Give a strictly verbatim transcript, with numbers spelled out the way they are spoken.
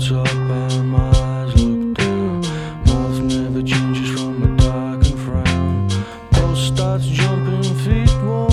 top and my eyes look down. Mouth never changes from a dark and frown. Pulse starts jumping, feet won't